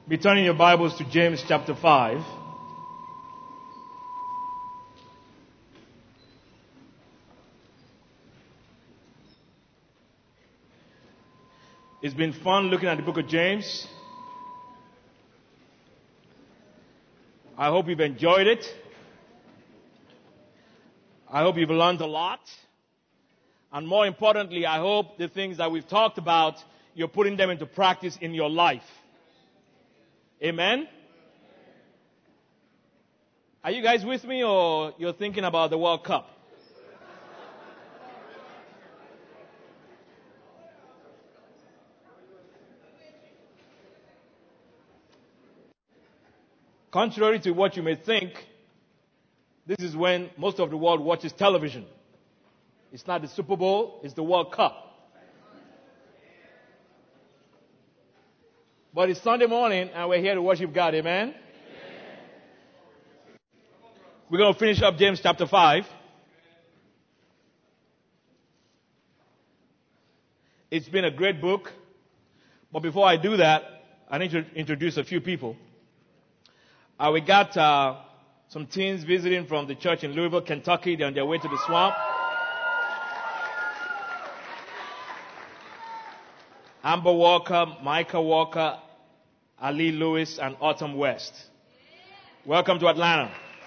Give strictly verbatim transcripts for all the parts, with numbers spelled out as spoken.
Be turning your Bibles to James chapter five. It's been fun looking at the book of James. I hope you've enjoyed it. I hope you've learned a lot. And more importantly, I hope the things that we've talked about, you're putting them into practice in your life. Amen? Are you guys with me, or you're thinking about the World Cup? Contrary to what you may think, this is when most of the world watches television. It's not the Super Bowl, it's the World Cup. But it's Sunday morning and we're here to worship God, amen? Amen. We're going to finish up James chapter five. It's been a great book. But before I do that, I need to introduce a few people. Uh, we got uh, some teens visiting from the church in Louisville, Kentucky. They're on their way to the swamp. Amber Walker, Micah Walker, Ali Lewis, and Autumn West. Welcome to Atlanta.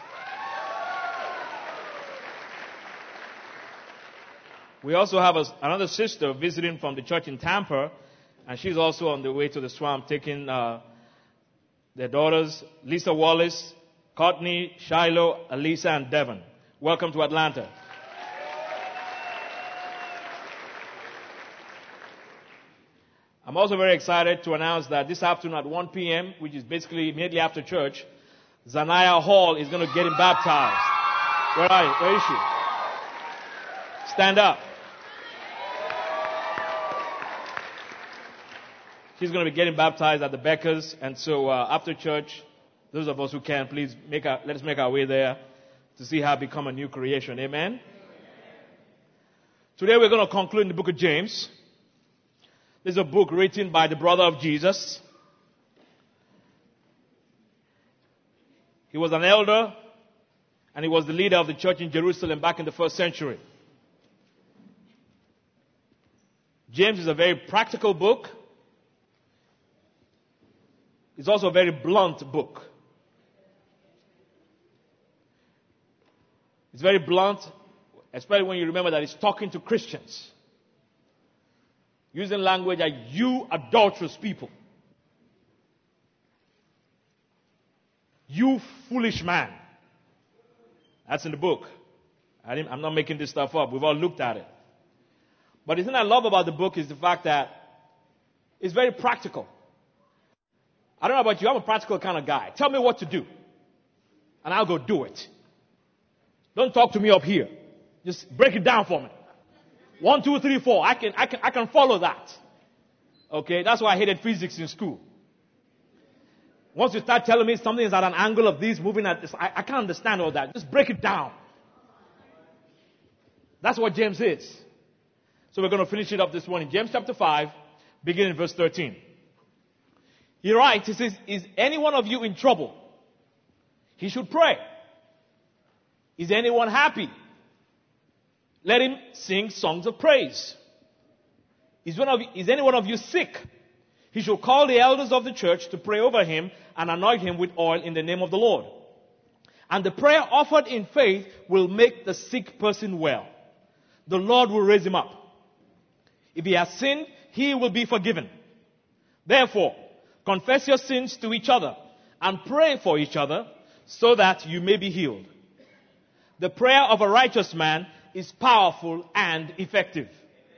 We also have a, another sister visiting from the church in Tampa, and she's also on the way to the swamp, taking uh, their daughters, Lisa Wallace, Courtney, Shiloh, Elisa, and Devon. Welcome to Atlanta. I'm also very excited to announce that this afternoon at one p.m., which is basically immediately after church, Zanaya Hall is going to get him baptized. Where are you? Where is she? Stand up. She's going to be getting baptized at the Beckers, and so uh, after church, those of us who can, please make our, let us make our way there to see her become a new creation. Amen? Amen. Today we're going to conclude in the book of James. This is a book written by the brother of Jesus. He was an elder, and he was the leader of the church in Jerusalem back in the first century. James is a very practical book. It's also a very blunt book. It's very blunt, especially when you remember that it's talking to Christians. Using language like, you adulterous people. You foolish man. That's in the book. I didn't, I'm not making this stuff up. We've all looked at it. But the thing I love about the book is the fact that it's very practical. I don't know about you, I'm a practical kind of guy. Tell me what to do, and I'll go do it. Don't talk to me up here. Just break it down for me. One, two, three, four. I can, I can, I can follow that. Okay, that's why I hated physics in school. Once you start telling me something is at an angle of this, moving at this, I, I can't understand all that. Just break it down. That's what James is. So we're going to finish it up this morning. James chapter five, beginning in verse thirteen. He writes, he says, is any one of you in trouble? He should pray. Is anyone happy? Let him sing songs of praise. Is, one of, is any one of you sick? He should call the elders of the church to pray over him and anoint him with oil in the name of the Lord. And the prayer offered in faith will make the sick person well. The Lord will raise him up. If he has sinned, he will be forgiven. Therefore, confess your sins to each other and pray for each other so that you may be healed. The prayer of a righteous man is powerful and effective.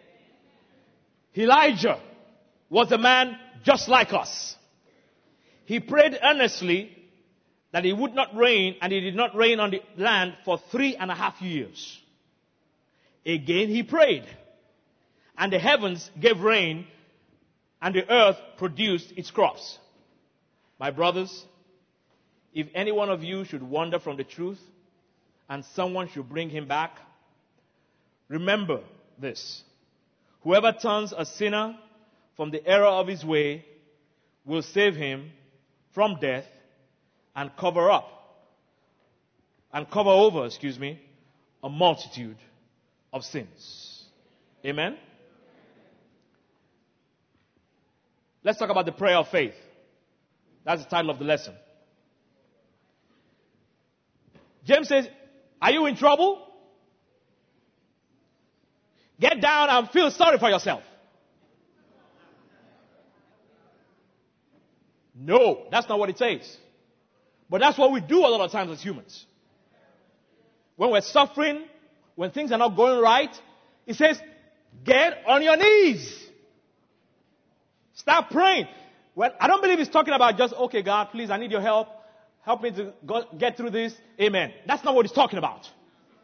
Elijah was a man just like us. He prayed earnestly that it would not rain, and it did not rain on the land for three and a half years. Again he prayed, and the heavens gave rain, and the earth produced its crops. My brothers, if any one of you should wander from the truth, and someone should bring him back, remember this. Whoever turns a sinner from the error of his way will save him from death and cover up and cover over, excuse me, a multitude of sins. Amen? Let's talk about the prayer of faith. That's the title of the lesson. James says, are you in trouble? Get down and feel sorry for yourself. No, that's not what it says. But that's what we do a lot of times as humans. When we're suffering, when things are not going right, it says, get on your knees. Start praying. Well, I don't believe it's talking about just, okay, God, please, I need your help. Help me to go, get through this. Amen. That's not what it's talking about. It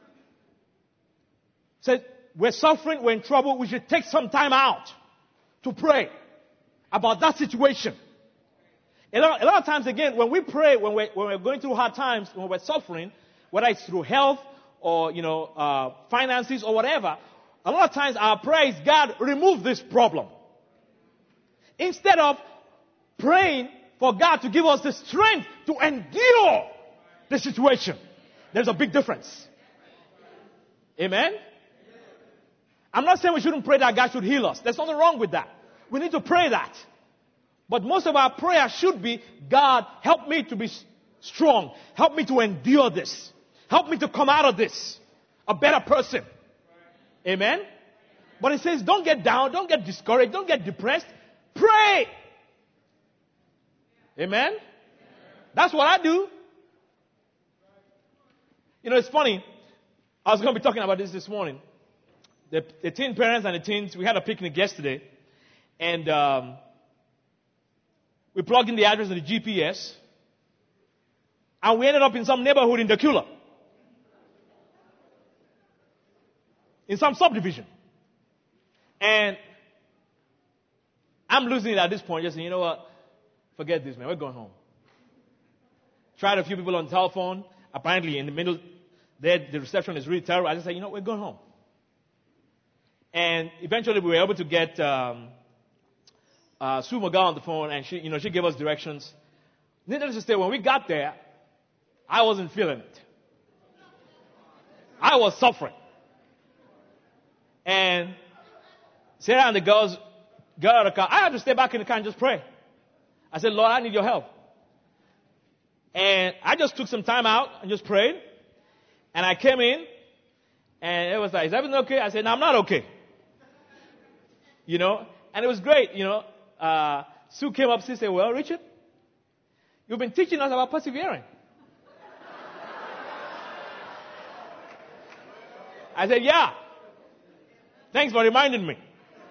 says, we're suffering, we're in trouble, we should take some time out to pray about that situation. A lot, a lot of times, again, when we pray, when we're, when we're going through hard times, when we're suffering, whether it's through health or, you know, uh, finances or whatever, a lot of times our prayer is, God, remove this problem. Instead of praying for God to give us the strength to endure the situation. There's a big difference. Amen? I'm not saying we shouldn't pray that God should heal us. There's nothing wrong with that. We need to pray that. But most of our prayer should be, God, help me to be strong. Help me to endure this. Help me to come out of this a better person. Amen? But it says, don't get down, don't get discouraged, don't get depressed. Pray. Amen? That's what I do. You know, it's funny. I was going to be talking about this this morning. The, the teen parents and the teens, we had a picnic yesterday. And um, we plugged in the address of the G P S. And we ended up in some neighborhood in Decula. In some subdivision. And I'm losing it at this point. Just saying, you know what? Forget this, man. We're going home. Tried a few people on the telephone. Apparently, in the middle, there, the reception is really terrible. I just said, you know, we're going home. And eventually, we were able to get um, uh, Sue Magal on the phone, and she, you know, she gave us directions. Needless to say, when we got there, I wasn't feeling it. I was suffering. And Sarah and the girls got out of the car. I had to stay back in the car and just pray. I said, Lord, I need your help. And I just took some time out and just prayed. And I came in, and it was like, is everything okay? I said, no, I'm not okay. You know, and it was great, you know. Uh, Sue came up and said, well, Richard, you've been teaching us about persevering. I said, yeah. Thanks for reminding me.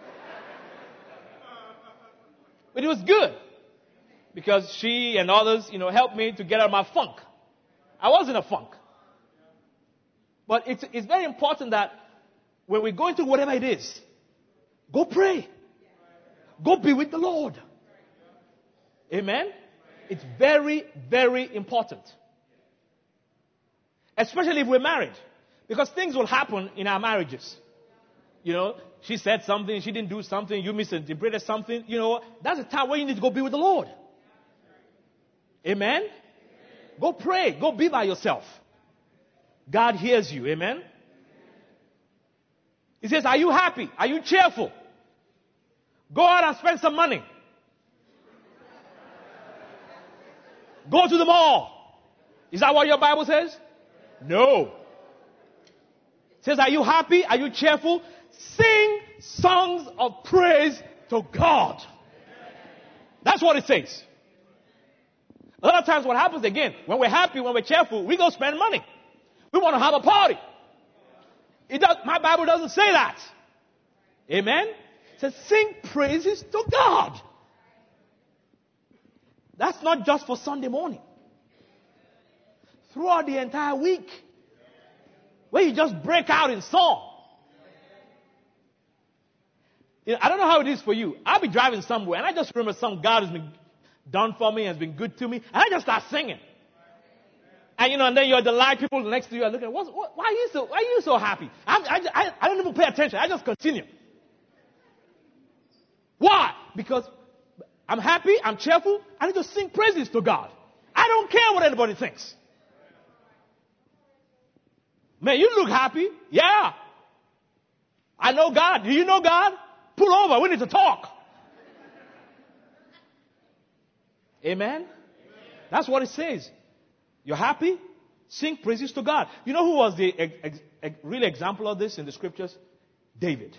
But it was good. Because she and others, you know, helped me to get out of my funk. I was in a funk. But it's, it's very important that when we're going through whatever it is, go pray. Go be with the Lord. Amen? It's very, very important. Especially if we're married. Because things will happen in our marriages. You know, she said something, she didn't do something, you misinterpreted something. You know, that's a time where you need to go be with the Lord. Amen? Go pray. Go be by yourself. God hears you. Amen? He says, are you happy? Are you cheerful? Go out and spend some money. Go to the mall. Is that what your Bible says? No. It says, are you happy? Are you cheerful? Sing songs of praise to God. That's what it says. A lot of times what happens again, when we're happy, when we're cheerful, we go spend money. We want to have a party. It does, my Bible doesn't say that. Amen? It says sing praises to God. That's not just for Sunday morning. Throughout the entire week. Where you just break out in song. You know, I don't know how it is for you. I'll be driving somewhere and I just remember some God has been done for me, has been good to me, and I just start singing. And you know, and then you're the live people next to you are looking, what, what, why are you so, why are you so happy? I'm, I, I, I don't even pay attention. I just continue. Why? Because I'm happy, I'm cheerful, I need to sing praises to God. I don't care what anybody thinks. Man, you look happy. Yeah. I know God. Do you know God? Pull over. We need to talk. Amen? That's what it says. You're happy? Sing praises to God. You know who was the ex- ex- ex- real example of this in the scriptures? David.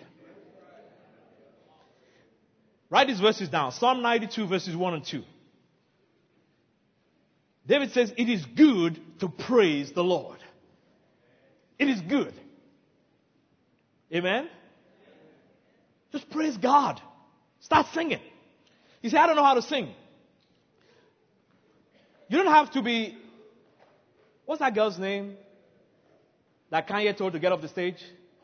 Write these verses down. Psalm ninety-two verses one and two. David says, it is good to praise the Lord. It is good. Amen? Just praise God. Start singing. You say, I don't know how to sing. You don't have to be, what's that girl's name that Kanye told to get off the stage?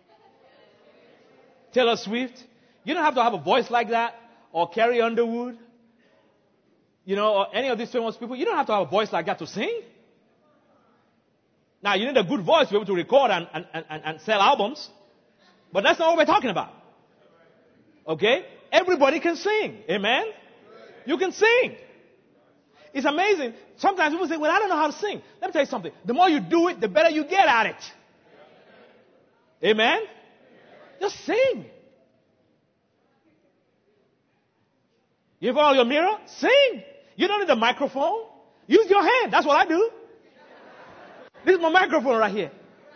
Taylor Swift. You don't have to have a voice like that, or Carrie Underwood, you know, or any of these famous people. You don't have to have a voice like that to sing. Now, you need a good voice to be able to record and, and, and, and sell albums, but that's not what we're talking about. Okay? Everybody can sing. Amen? You can sing. It's amazing. Sometimes people say, well, I don't know how to sing. Let me tell you something. The more you do it, the better you get at it. Amen? Just sing. You have on your mirror? Sing. You don't need a microphone. Use your hand. That's what I do. This is my microphone right here.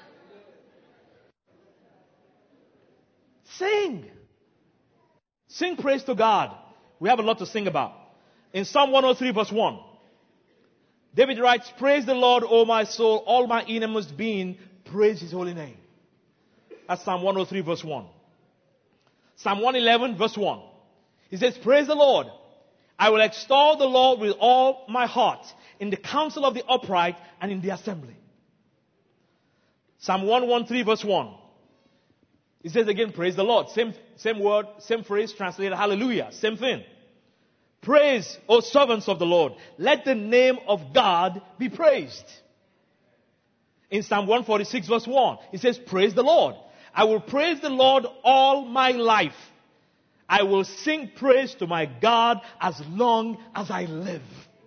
Sing. Sing praise to God. We have a lot to sing about. In Psalm one oh three verse one, David writes, praise the Lord, O my soul, all my innermost being, praise his holy name. That's Psalm one oh three verse one. Psalm one eleven verse one. He says, praise the Lord. I will extol the Lord with all my heart in the council of the upright and in the assembly. Psalm one thirteen verse one. It says again, praise the Lord. Same, same word, same phrase translated hallelujah. Same thing. Praise, O servants of the Lord. Let the name of God be praised. In Psalm one forty-six verse one, it says, praise the Lord. I will praise the Lord all my life. I will sing praise to my God as long as I live.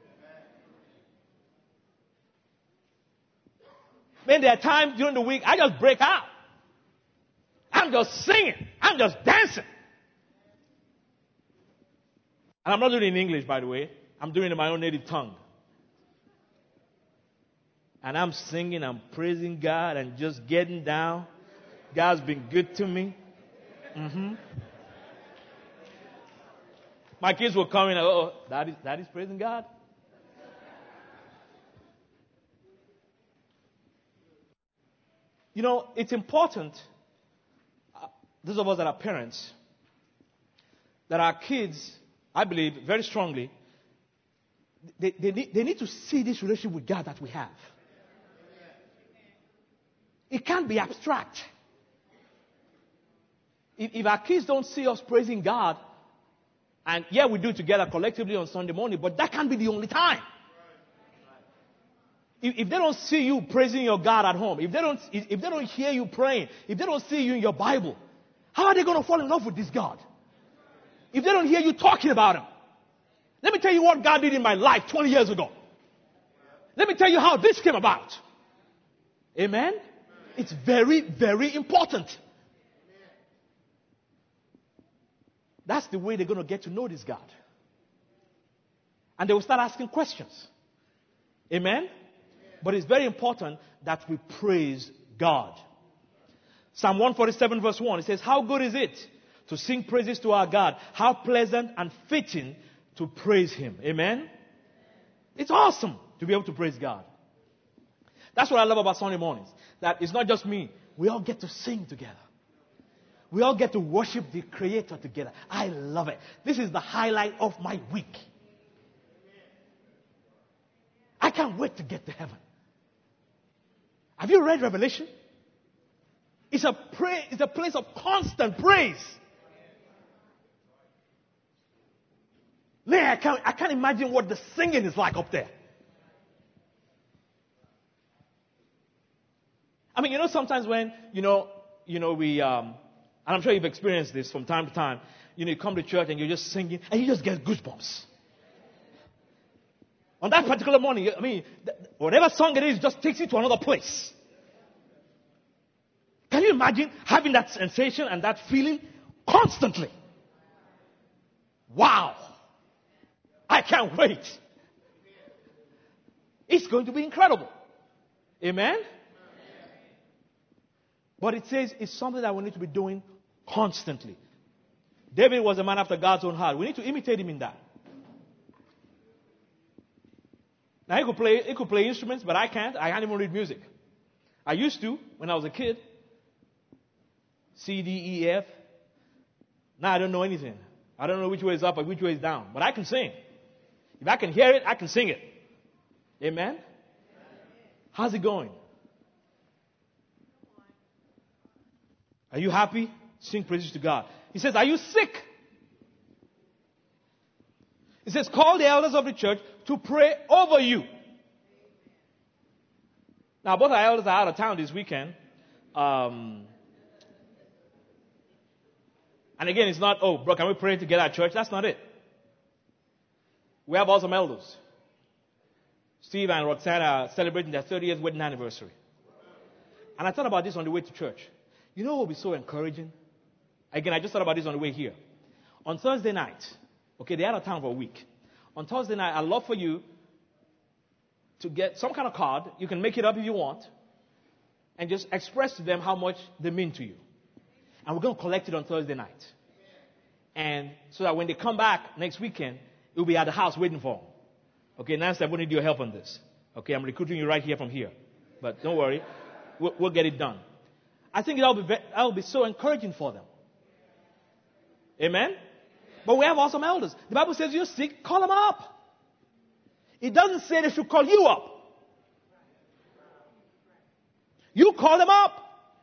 Man, there are times during the week I just break out. I'm just singing. I'm just dancing. And I'm not doing it in English, by the way. I'm doing it in my own native tongue. And I'm singing, I'm praising God and just getting down. God's been good to me. Mm-hmm. My kids will come in and, oh, daddy's, daddy's praising God. You know, it's important, uh, those of us that are parents, that our kids, I believe very strongly, they, they, need, they need to see this relationship with God that we have. It can't be abstract. If, if our kids don't see us praising God, and yeah, we do it together collectively on Sunday morning, but that can't be the only time. If, if they don't see you praising your God at home, if they don't, if, if they don't hear you praying, if they don't see you in your Bible, how are they going to fall in love with this God? If they don't hear you talking about Him. Let me tell you what God did in my life twenty years ago. Let me tell you how this came about. Amen? It's very, very important. That's the way they're going to get to know this God. And they will start asking questions. Amen? But it's very important that we praise God. Psalm one forty-seven verse one, it says, how good is it to sing praises to our God? How pleasant and fitting to praise Him. Amen? It's awesome to be able to praise God. That's what I love about Sunday mornings. That it's not just me. We all get to sing together. We all get to worship the Creator together. I love it. This is the highlight of my week. I can't wait to get to heaven. Have you read Revelation? It's a pray, it's a place of constant praise. Man, I can't, I can't imagine what the singing is like up there. I mean, you know, sometimes when, you know, you know, we, um, and I'm sure you've experienced this from time to time, you know, you come to church and you're just singing and you just get goosebumps. On that particular morning, I mean, whatever song it is just takes you to another place. Can you imagine having that sensation and that feeling constantly? Wow. I can't wait. It's going to be incredible. Amen? But it says it's something that we need to be doing constantly. David was a man after God's own heart. We need to imitate him in that. Now, he could play, he could play instruments, but I can't. I can't even read music. I used to when I was a kid. C, D, E, F. Now I don't know anything. I don't know which way is up or which way is down. But I can sing. If I can hear it, I can sing it. Amen? How's it going? Are you happy? Sing praises to God. He says, are you sick? He says, call the elders of the church to pray over you. Now, both our elders are out of town this weekend. Um, and again, it's not, oh, bro, can we pray together at church? That's not it. We have awesome elders. Steve and Roxanne are celebrating their thirtieth wedding anniversary. And I thought about this on the way to church. You know what would be so encouraging? Again, I just thought about this on the way here. On Thursday night, okay, they're out of town for a week. On Thursday night, I'd love for you to get some kind of card. You can make it up if you want. And just express to them how much they mean to you. And we're going to collect it on Thursday night. And so that when they come back next weekend, it will be at the house waiting for them. Okay, Nancy, I'm going to need your help on this. Okay, I'm recruiting you right here from here. But don't worry, we'll, we'll get it done. I think that will be, that will be so encouraging for them. Amen? But we have awesome elders. The Bible says you're sick, call them up. It doesn't say they should call you up. You call them up.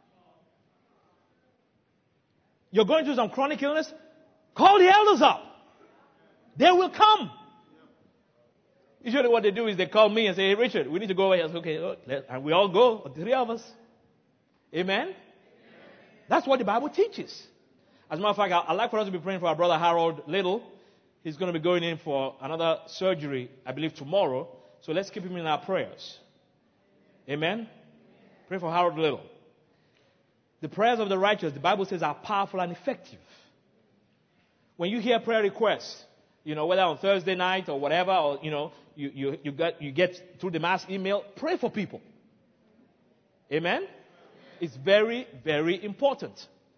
You're going through some chronic illness, call the elders up. They will come. Usually what they do is they call me and say, hey, Richard, we need to go away. I say, okay, and we all go, the three of us. Amen? Amen? That's what the Bible teaches. As a matter of fact, I'd like for us to be praying for our brother Harold Little. He's going to be going in for another surgery, I believe, tomorrow. So let's keep him in our prayers. Amen? Amen? Pray for Harold Little. The prayers of the righteous, the Bible says, are powerful and effective. When you hear prayer requests, you know, whether on Thursday night or whatever, or, you know, you, you, you, get, you get through the mass email, pray for people. Amen? It's very, very important.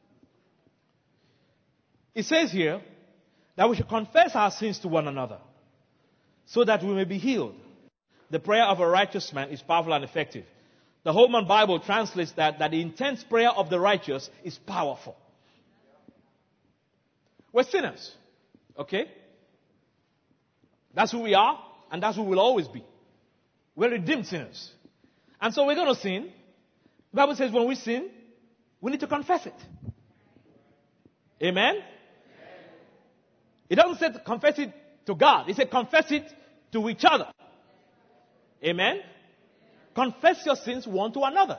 It says here that we should confess our sins to one another so that we may be healed. The prayer of a righteous man is powerful and effective. The Holman Bible translates that, that the intense prayer of the righteous is powerful. We're sinners. Okay? That's who we are, and that's who we'll always be. We're redeemed sinners. And so we're going to sin. The Bible says when we sin, we need to confess it. Amen? It doesn't say to confess it to God. It says confess it to each other. Amen? Confess your sins one to another.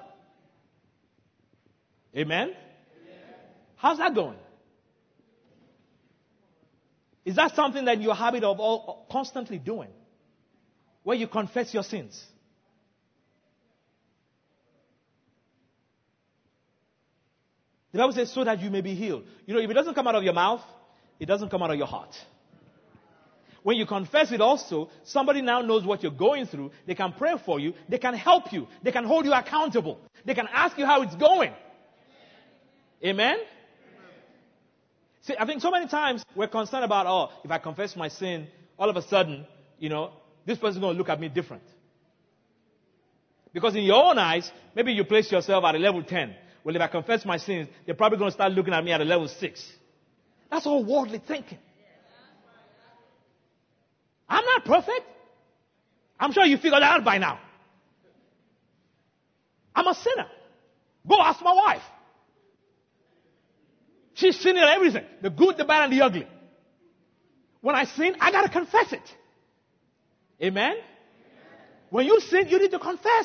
Amen? How's that going? Is that something that you're a habit of all, constantly doing? Where you confess your sins? The Bible says so that you may be healed. You know, if it doesn't come out of your mouth, it doesn't come out of your heart. When you confess it also, somebody now knows what you're going through. They can pray for you. They can help you. They can hold you accountable. They can ask you how it's going. Amen? See, I think so many times we're concerned about, oh, if I confess my sin, all of a sudden, you know, this person's going to look at me different. Because in your own eyes, maybe you place yourself at a level ten. Well, if I confess my sins, they're probably going to start looking at me at a level six. That's all worldly thinking. I'm not perfect. I'm sure you figured that out by now. I'm a sinner. Go ask my wife. She's sinning at everything. The good, the bad, and the ugly. When I sin, I got to confess it. Amen? Amen? When you sin, you need to confess.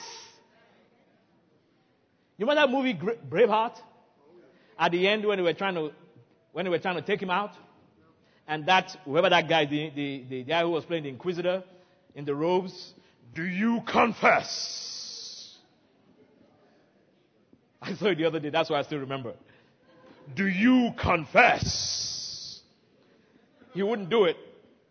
You remember that movie Braveheart? At the end when they were trying to, when they were trying to take him out? And that, whoever that guy, the, the, the guy who was playing the Inquisitor, in the robes, do you confess? I saw it the other day. That's why I still remember. Do you confess? He wouldn't do it.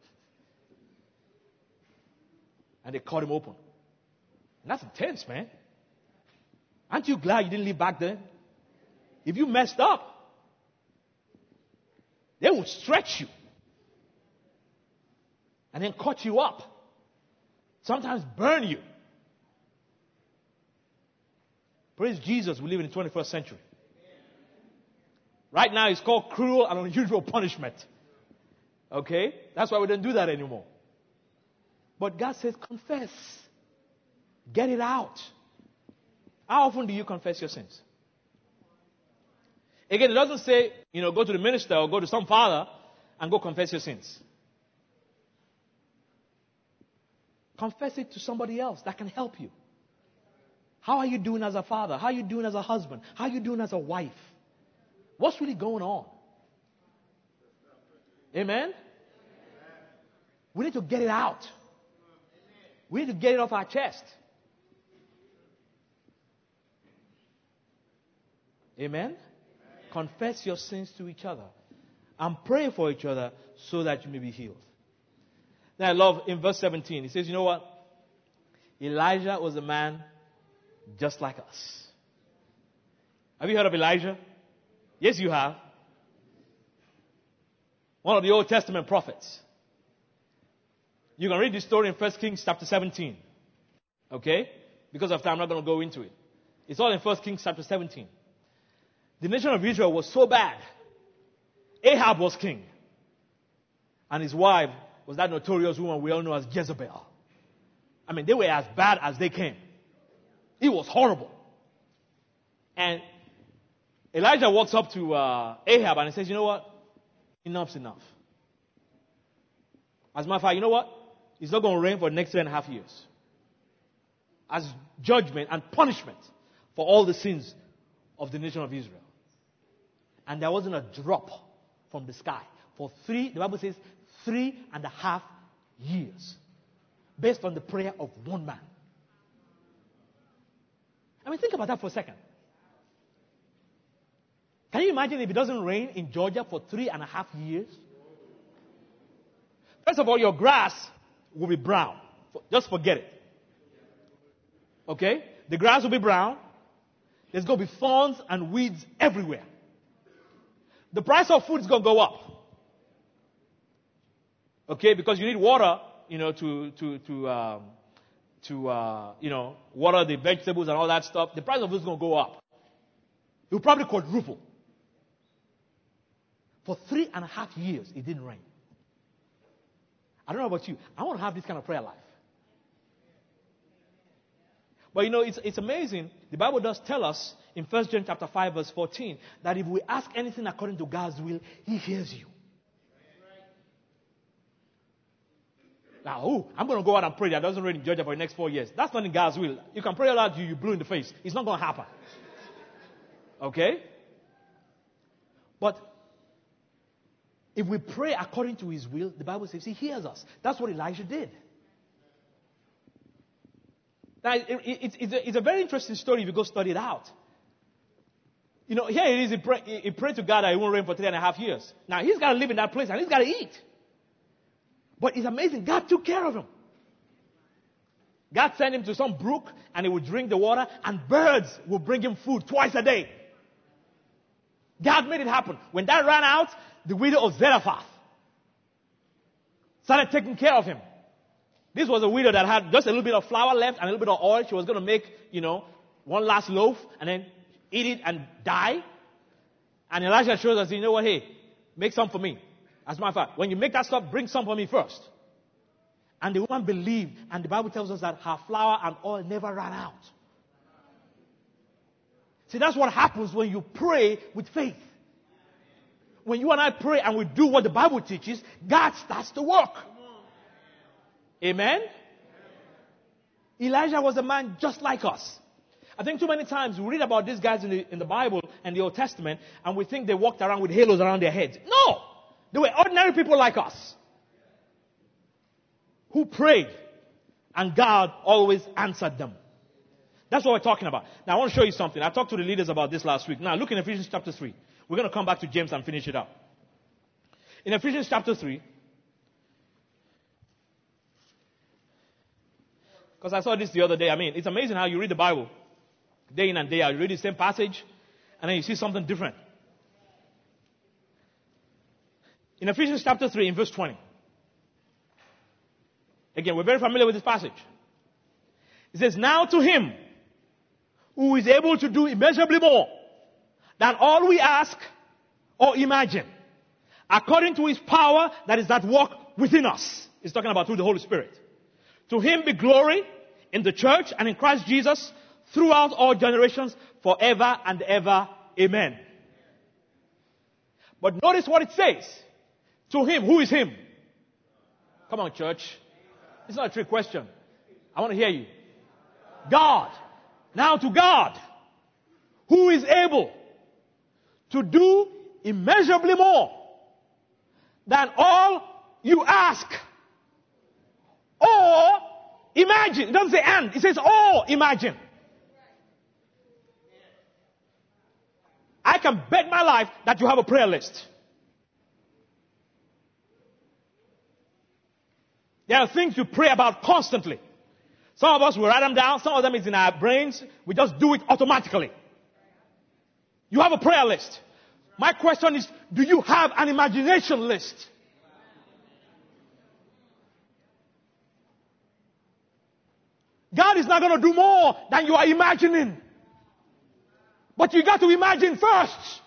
And they cut him open. And that's intense, man. Aren't you glad you didn't live back then? If you messed up, they would stretch you. And then cut you up. Sometimes burn you. Praise Jesus, we live in the twenty-first century. Right now it's called cruel and unusual punishment. Okay? That's why we don't do that anymore. But God says, confess. Get it out. How often do you confess your sins? Again, it doesn't say, you know, go to the minister or go to some father and go confess your sins. Confess it to somebody else that can help you. How are you doing as a father? How are you doing as a husband? How are you doing as a wife? What's really going on? Amen? We need to get it out. We need to get it off our chest. Amen? Confess your sins to each other and pray for each other so that you may be healed. Now I love in verse seventeen, he says, you know what? Elijah was a man just like us. Have you heard of Elijah? Yes, you have. One of the Old Testament prophets. You can read this story in First Kings chapter seventeen. Okay? Because of time, I'm not going to go into it. It's all in First Kings chapter seventeen. The nation of Israel was so bad. Ahab was king. And his wife was that notorious woman we all know as Jezebel. I mean, they were as bad as they came. It was horrible. And Elijah walks up to uh, Ahab and he says, you know what? Enough's enough. As a matter of fact, you know what? It's not going to rain for the next three and a half years. As judgment and punishment for all the sins of the nation of Israel. And there wasn't a drop from the sky. For three, the Bible says, three and a half years. Based on the prayer of one man. I mean, think about that for a second. Can you imagine if it doesn't rain in Georgia for three and a half years? First of all, your grass will be brown. Just forget it. Okay? The grass will be brown. There's going to be thorns and weeds everywhere. The price of food is going to go up. Okay? Because you need water, you know, to, to, to, um, to uh, you know, water the vegetables and all that stuff. The price of food is going to go up. It will probably quadruple. For three and a half years, it didn't rain. I don't know about you. I want to have this kind of prayer life. But you know, it's, it's amazing. The Bible does tell us in First John chapter five, verse fourteen, that if we ask anything according to God's will, He hears you. Now, oh, I'm going to go out and pray that doesn't rain in Georgia for the next four years. That's not in God's will. You can pray all out, you, you blew in the face. It's not going to happen. Okay? But if we pray according to His will, the Bible says He hears us. That's what Elijah did. Now, it, it, it, it's, a, it's a very interesting story if you go study it out. You know, here it is, he, pray, he, he prayed to God that it won't rain for three and a half years. Now, he's got to live in that place and he's got to eat. But it's amazing, God took care of him. God sent him to some brook and he would drink the water and birds would bring him food twice a day. God made it happen. When that ran out, the widow of Zarephath started taking care of him. This was a widow that had just a little bit of flour left and a little bit of oil. She was going to make, you know, one last loaf and then eat it and die. And Elijah shows us, you know what, hey, make some for me. As a matter of fact, when you make that stuff, bring some for me first. And the woman believed, and the Bible tells us that her flour and oil never ran out. See, that's what happens when you pray with faith. When you and I pray and we do what the Bible teaches, God starts to work. Amen? Elijah was a man just like us. I think too many times we read about these guys in the, in the Bible and the Old Testament, and we think they walked around with halos around their heads. No! They were ordinary people like us who prayed And God always answered them. That's what we're talking about. Now I want to show you something. I talked to the leaders about this last week. Now look in Ephesians chapter three. We're going to come back to James and finish it up. In Ephesians chapter three, because I saw this the other day. I mean, it's amazing how you read the Bible day in and day out. You read the same passage, and then you see something different. In Ephesians chapter three, in verse twenty. Again, we're very familiar with this passage. It says, now to him who is able to do immeasurably more than all we ask or imagine, according to his power that is at work within us. He's talking about through the Holy Spirit. To him be glory in the church and in Christ Jesus throughout all generations, forever and ever. Amen. But notice what it says. To him. Who is him? Come on, church. It's not a trick question. I want to hear you. God. Now to God, who is able to do immeasurably more than all you ask or imagine. It doesn't say and. It says or imagine. I can bet my life that you have a prayer list. There are things you pray about constantly. Some of us will write them down. Some of them is in our brains. We just do it automatically. You have a prayer list. My question is, do you have an imagination list? God is not going to do more than you are imagining. But you got to imagine first.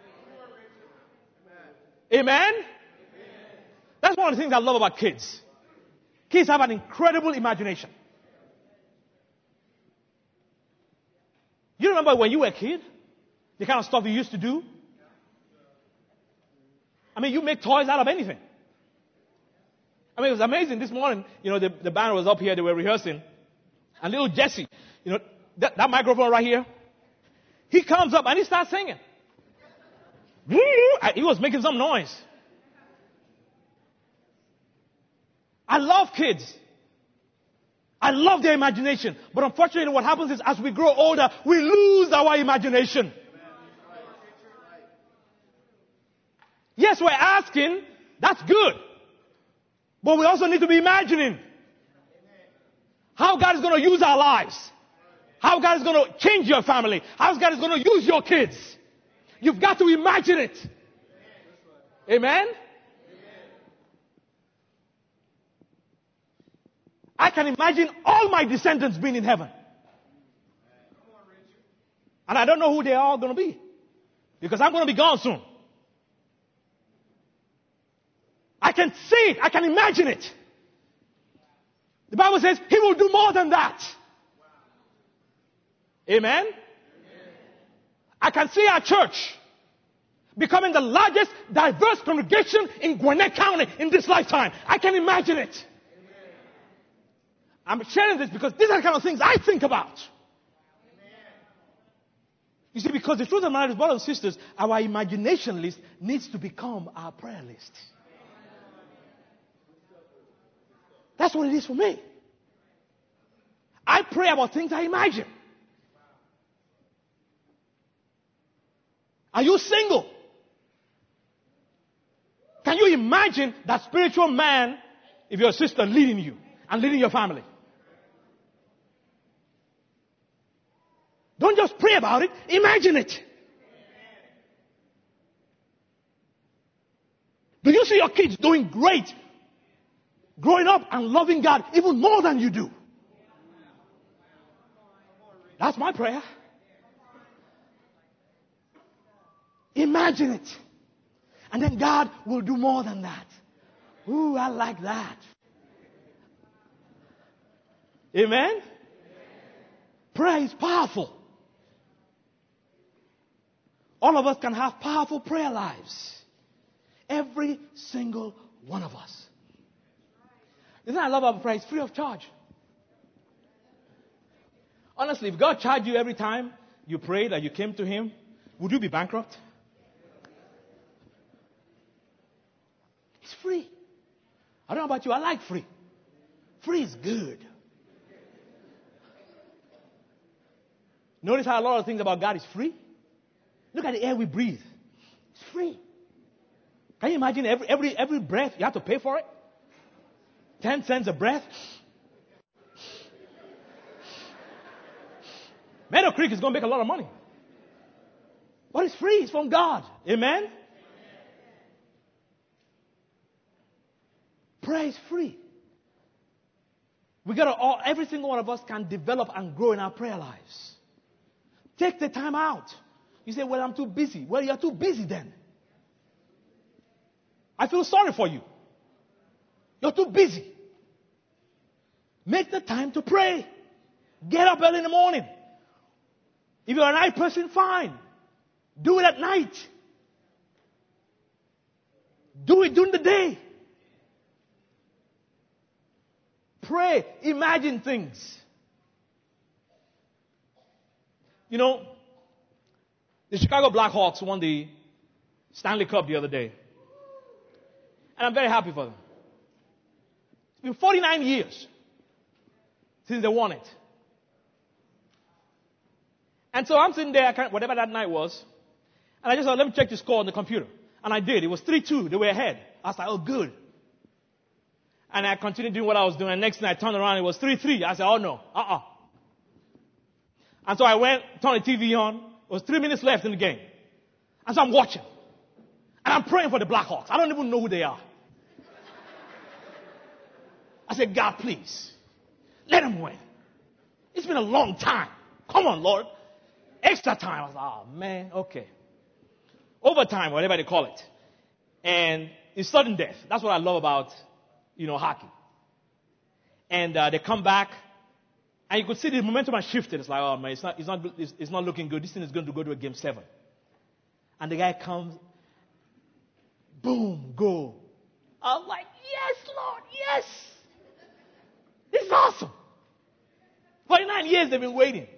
Amen? That's one of the things I love about kids. Kids have an incredible imagination. You remember when you were a kid? The kind of stuff you used to do? I mean, you make toys out of anything. I mean, it was amazing. This morning, you know, the, the band was up here, they were rehearsing. And little Jesse, you know, that, that microphone right here, he comes up and he starts singing. He was making some noise. I love kids. I love their imagination. But unfortunately, what happens is as we grow older, we lose our imagination. Yes, we're asking. That's good. But we also need to be imagining how God is going to use our lives. How God is going to change your family. How God is going to use your kids. You've got to imagine it. Amen? I can imagine all my descendants being in heaven. And I don't know who they are all going to be. Because I'm going to be gone soon. I can see it. I can imagine it. The Bible says he will do more than that. Amen? Amen? I can see our church becoming the largest diverse congregation in Gwinnett County in this lifetime. I can imagine it. Amen. I'm sharing this because these are the kind of things I think about. Amen. You see, because the truth of the matter is, brothers and sisters, our imagination list needs to become our prayer list. That's what it is for me. I pray about things I imagine. Are you single? Can you imagine that spiritual man, if you're a sister, leading you and leading your family? Don't just pray about it, imagine it. Do you see your kids doing great, growing up and loving God even more than you do? That's my prayer. Imagine it. And then God will do more than that. Ooh, I like that. Amen? Amen. Prayer is powerful. All of us can have powerful prayer lives. Every single one of us. The thing I love about prayer, it's free of charge. Honestly, if God charged you every time you prayed and you came to Him, would you be bankrupt? It's free. I don't know about you, I like free. Free is good. Notice how a lot of things about God is free? Look at the air we breathe. It's free. Can you imagine every, every, every breath you have to pay for it? Ten cents a breath. Meadow Creek is going to make a lot of money. But it's free. It's from God. Amen? Amen. Prayer is free. We got to all, every single one of us can develop and grow in our prayer lives. Take the time out. You say, well, I'm too busy. Well, you're too busy then. I feel sorry for you. You're too busy. Make the time to pray. Get up early in the morning. If you're a night person, fine. Do it at night. Do it during the day. Pray. Imagine things. You know, the Chicago Blackhawks won the Stanley Cup the other day. And I'm very happy for them. It's been forty-nine years since they won it. And so I'm sitting there, I can't, whatever that night was, and I just thought, let me check the score on the computer. And I did. It was three two. They were ahead. I was like, oh, good. And I continued doing what I was doing. And next night I turned around, it was three three. I said, oh, no. Uh-uh. And so I went, turned the T V on. It was three minutes left in the game. And so I'm watching. And I'm praying for the Blackhawks. I don't even know who they are. I said, God, please, let them win. It's been a long time. Come on, Lord. Extra time. I was like, oh, man, okay. Overtime, whatever they call it. And it's sudden death. That's what I love about, you know, hockey. And uh, they come back, and you could see the momentum has shifted. It's like, oh, man, it's not, it's, not, it's, it's not looking good. This thing is going to go to a game seven. And the guy comes, boom, goal. I was like, yes, Lord, yes. This is awesome. forty-nine years they've been waiting.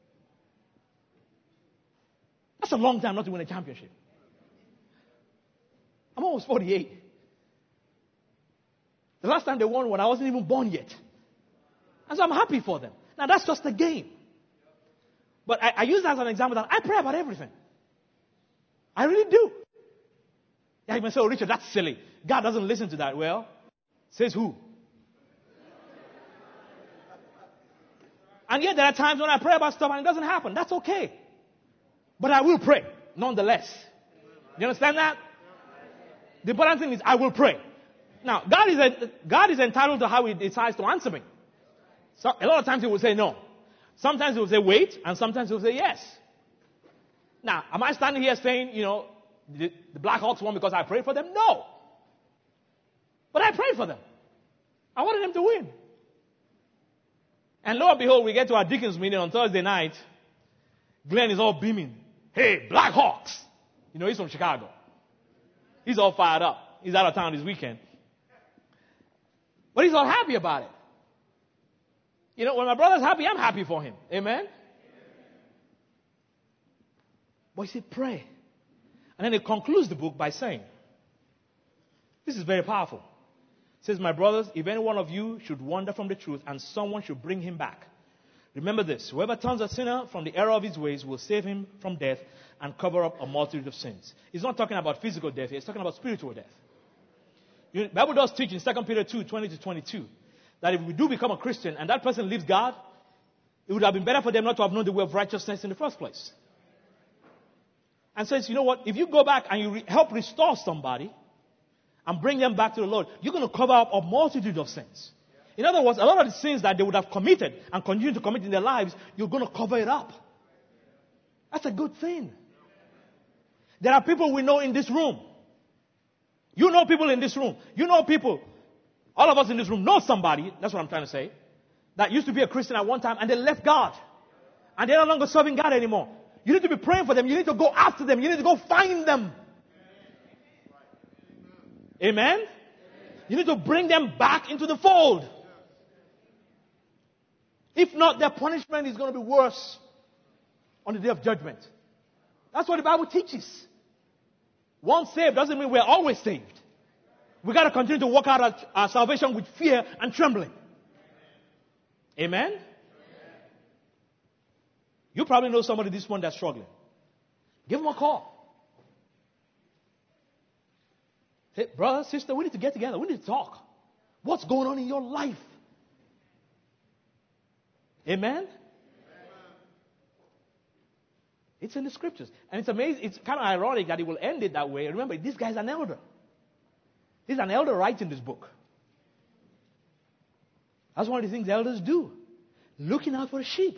That's a long time not to win a championship. I'm almost forty-eight. The last time they won one, I wasn't even born yet. And so I'm happy for them. Now, that's just a game. But I, I use that as an example that I pray about everything. I really do. Yeah, you may say, oh, Richard, that's silly. God doesn't listen to that. Well, says who? And yet there are times when I pray about stuff and it doesn't happen. That's okay. But I will pray, nonetheless. You understand that? The important thing is I will pray. Now, God is, a, God is entitled to how He decides to answer me. So, a lot of times He will say no. Sometimes He will say wait, and sometimes He will say yes. Now, am I standing here saying, you know, the, the Blackhawks won because I prayed for them? No. But I prayed for them. I wanted them to win. And lo and behold, we get to our deacons meeting on Thursday night. Glenn is all beaming. Hey, Blackhawks. You know, he's from Chicago. He's all fired up. He's out of town this weekend. But he's all happy about it. You know, when my brother's happy, I'm happy for him. Amen? But he said, pray. And then he concludes the book by saying, this is very powerful. It says, my brothers, if any one of you should wander from the truth and someone should bring him back, remember this, whoever turns a sinner from the error of his ways will save him from death and cover up a multitude of sins. He's not talking about physical death here, he's talking about spiritual death. You know, the Bible does teach in Second Peter two, twenty to twenty-two, that if we do become a Christian and that person leaves God, it would have been better for them not to have known the way of righteousness in the first place. And says, you know what, if you go back and you re- help restore somebody and bring them back to the Lord, you're going to cover up a multitude of sins. In other words, a lot of the sins that they would have committed and continue to commit in their lives, you're going to cover it up. That's a good thing. There are people we know in this room. You know people in this room. You know people. All of us in this room know somebody, that's what I'm trying to say, that used to be a Christian at one time and they left God. And they're no longer serving God anymore. You need to be praying for them. You need to go after them. You need to go find them. Amen? You need to bring them back into the fold. If not, their punishment is going to be worse on the day of judgment. That's what the Bible teaches. Once saved doesn't mean we're always saved. We've got to continue to work out our, our salvation with fear and trembling. Amen? You probably know somebody this one that's struggling. Give them a call. Say, brother, sister, we need to get together. We need to talk. What's going on in your life? Amen? It's in the scriptures. And it's amazing. It's kind of ironic that he will end it that way. Remember, this guy's an elder. He's an elder writing this book. That's one of the things elders do. Looking out for the sheep.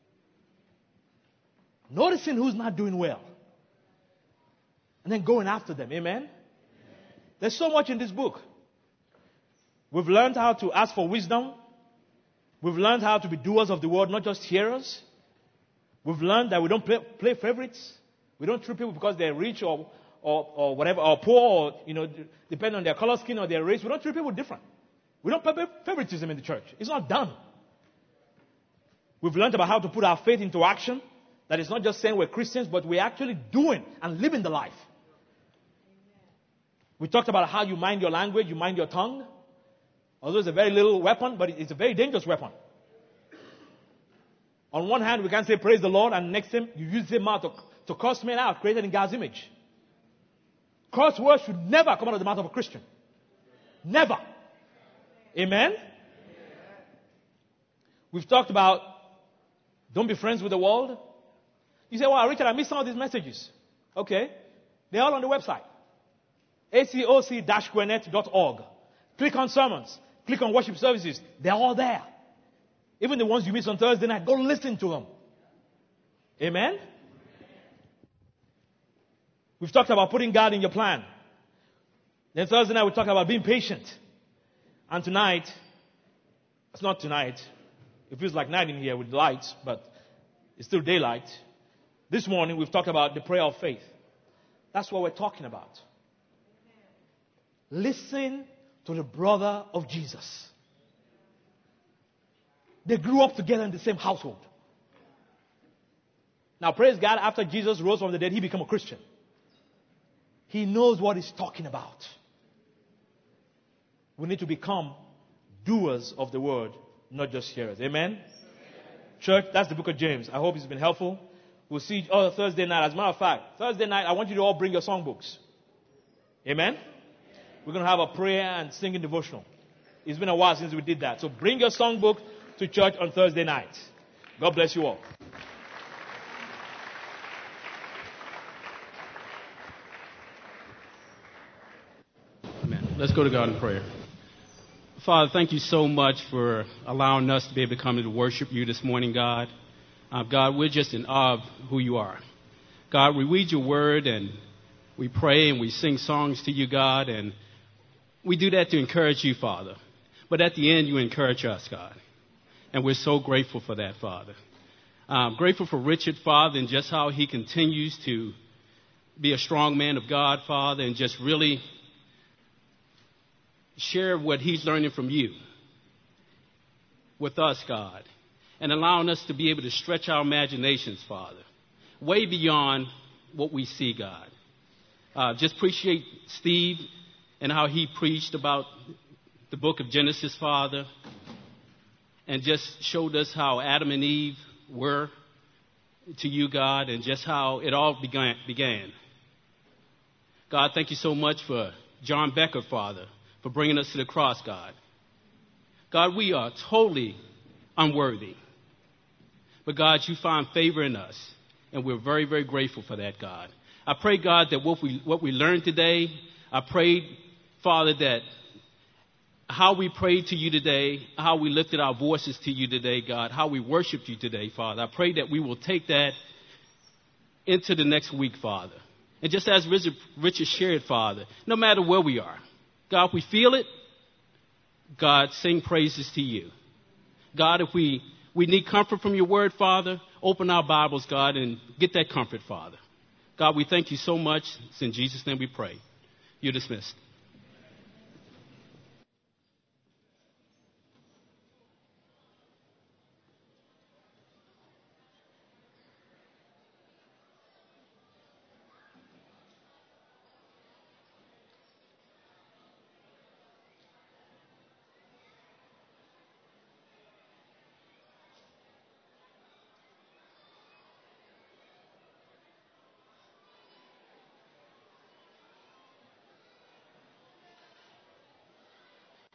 Noticing who's not doing well. And then going after them. Amen? There's so much in this book. We've learned how to ask for wisdom. We've learned how to be doers of the word, not just hearers. We've learned that we don't play, play favorites. We don't treat people because they're rich or, or, or whatever, or poor, or, you know, depending on their color skin or their race. We don't treat people different. We don't play favoritism in the church. It's not done. We've learned about how to put our faith into action. That is not just saying we're Christians, but we're actually doing and living the life. We talked about how you mind your language, you mind your tongue. Although it's a very little weapon, but it's a very dangerous weapon. On one hand, we can say praise the Lord, and next time you use the mouth to, to curse men out, created in God's image. Curse words should never come out of the mouth of a Christian. Never. Amen? We've talked about don't be friends with the world. You say, well, Richard, I missed some of these messages. Okay. They're all on the website. A C O C dash gwinnett dot org. Click on sermons. Click on worship services. They're all there. Even the ones you miss on Thursday night, go listen to them. Amen? We've talked about putting God in your plan. Then Thursday night we talked about being patient. And tonight, it's not tonight. It feels like night in here with lights, but it's still daylight. This morning we've talked about the prayer of faith. That's what we're talking about. Listen to the brother of Jesus. They grew up together in the same household. Now, praise God, after Jesus rose from the dead, he became a Christian. He knows what he's talking about. We need to become doers of the word, not just hearers. Amen? Amen? Church, that's the book of James. I hope it's been helpful. We'll see each other Thursday night. As a matter of fact, Thursday night, I want you to all bring your songbooks. Amen? We're going to have a prayer and singing devotional. It's been a while since we did that. So bring your songbook to church on Thursday night. God bless you all. Amen. Let's go to God in prayer. Father, thank you so much for allowing us to be able to come to worship you this morning, God. Uh, God, we're just in awe of who you are. God, we read your word and we pray and we sing songs to you, God, and we do that to encourage you, Father. But at the end, you encourage us, God. And we're so grateful for that, Father. I'm grateful for Richard, Father, and just how he continues to be a strong man of God, Father, and just really share what he's learning from you with us, God, and allowing us to be able to stretch our imaginations, Father, way beyond what we see, God. Uh, just appreciate Steve and how he preached about the book of Genesis, Father, and just showed us how Adam and Eve were to you, God, and just how it all began. began. God, thank you so much for John Becker, Father, for bringing us to the cross, God. God, we are totally unworthy. But, God, you find favor in us, and we're very, very grateful for that, God. I pray, God, that what we, what we learned today, I pray, Father, that how we prayed to you today, how we lifted our voices to you today, God, how we worshiped you today, Father. I pray that we will take that into the next week, Father. And just as Richard, Richard shared, Father, no matter where we are, God, if we feel it, God, sing praises to you. God, if we, we need comfort from your word, Father, open our Bibles, God, and get that comfort, Father. God, we thank you so much. It's in Jesus' name we pray. You're dismissed.